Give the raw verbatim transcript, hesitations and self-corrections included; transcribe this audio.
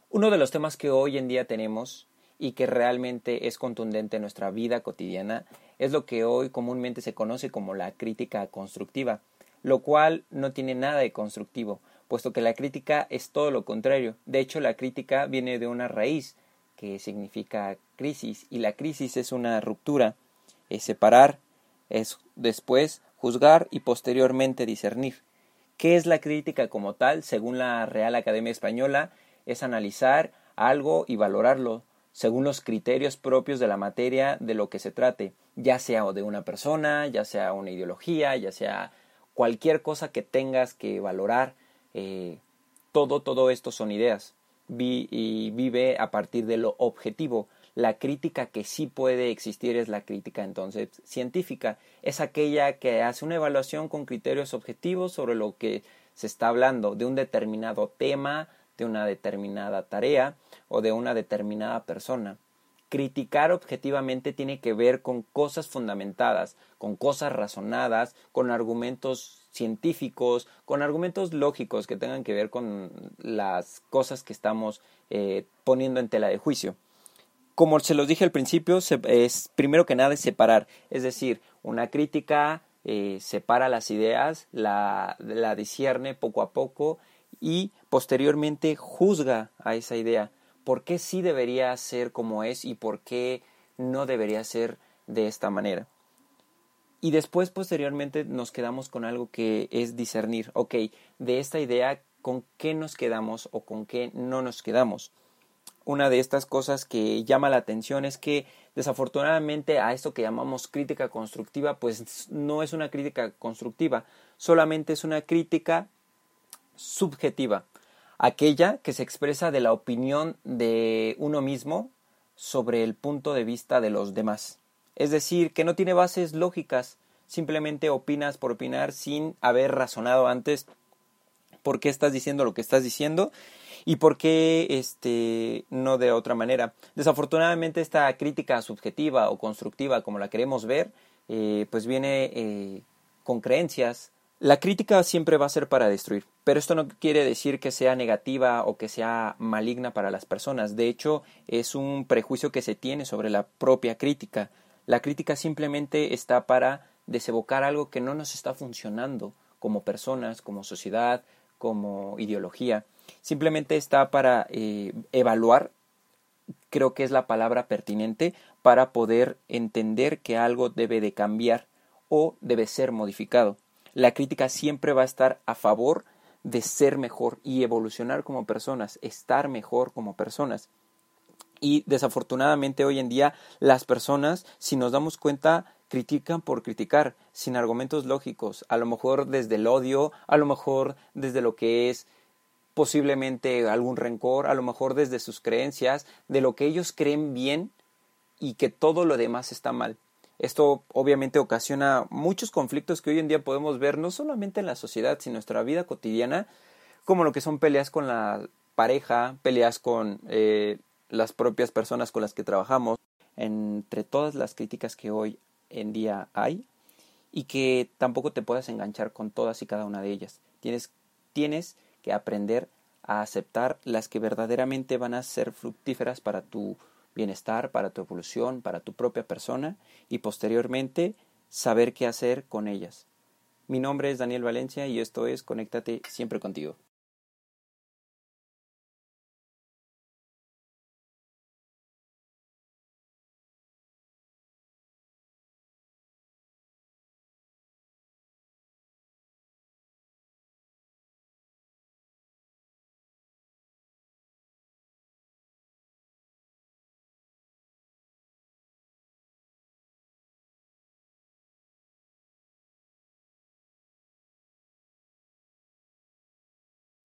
Uno de los temas que hoy en día tenemos y que realmente es contundente en nuestra vida cotidiana es lo que hoy comúnmente se conoce como la crítica constructiva, lo cual no tiene nada de constructivo, puesto que la crítica es todo lo contrario. De hecho, la crítica viene de una raíz que significa crisis, y la crisis es una ruptura, es separar, es después juzgar y posteriormente discernir. ¿Qué es la crítica como tal? Según la Real Academia Española, es analizar algo y valorarlo según los criterios propios de la materia de lo que se trate, ya sea de una persona, ya sea una ideología, ya sea cualquier cosa que tengas que valorar. Eh, todo, todo esto son ideas. Vi, y vive a partir de lo objetivo. La crítica que sí puede existir es la crítica entonces científica. Es aquella que hace una evaluación con criterios objetivos sobre lo que se está hablando, de un determinado tema, de una determinada tarea o de una determinada persona. Criticar objetivamente tiene que ver con cosas fundamentadas, con cosas razonadas, con argumentos científicos, con argumentos lógicos que tengan que ver con las cosas que estamos eh, poniendo en tela de juicio. Como se los dije al principio, se, es primero que nada es separar, es decir, una crítica eh, separa las ideas, la, la discierne poco a poco y posteriormente juzga a esa idea. ¿Por qué sí debería ser como es y por qué no debería ser de esta manera? Y después, posteriormente, nos quedamos con algo que es discernir. Ok, de esta idea, ¿con qué nos quedamos o con qué no nos quedamos? Una de estas cosas que llama la atención es que desafortunadamente a esto que llamamos crítica constructiva, pues no es una crítica constructiva, solamente es una crítica subjetiva, aquella que se expresa de la opinión de uno mismo sobre el punto de vista de los demás. Es decir, que no tiene bases lógicas, simplemente opinas por opinar sin haber razonado antes por qué estás diciendo lo que estás diciendo y por qué este, no de otra manera. Desafortunadamente esta crítica subjetiva o constructiva, como la queremos ver, eh, pues viene eh, con creencias. La crítica siempre va a ser para destruir, pero esto no quiere decir que sea negativa o que sea maligna para las personas. De hecho, es un prejuicio que se tiene sobre la propia crítica. La crítica simplemente está para desevocar algo que no nos está funcionando como personas, como sociedad, como ideología. Simplemente está para eh, evaluar, creo que es la palabra pertinente, para poder entender que algo debe de cambiar o debe ser modificado. La crítica siempre va a estar a favor de ser mejor y evolucionar como personas, estar mejor como personas. Y desafortunadamente hoy en día las personas, si nos damos cuenta, critican por criticar, sin argumentos lógicos, a lo mejor desde el odio, a lo mejor desde lo que es posiblemente algún rencor, a lo mejor desde sus creencias, de lo que ellos creen bien y que todo lo demás está mal. Esto obviamente ocasiona muchos conflictos que hoy en día podemos ver no solamente en la sociedad, sino en nuestra vida cotidiana, como lo que son peleas con la pareja, peleas con eh, las propias personas con las que trabajamos, entre todas las críticas que hoy en día hay, y que tampoco te puedas enganchar con todas y cada una de ellas. Tienes, tienes que aprender a aceptar las que verdaderamente van a ser fructíferas para tu bienestar, para tu evolución, para tu propia persona, y posteriormente saber qué hacer con ellas. Mi nombre es Daniel Valencia y esto es Conéctate siempre contigo.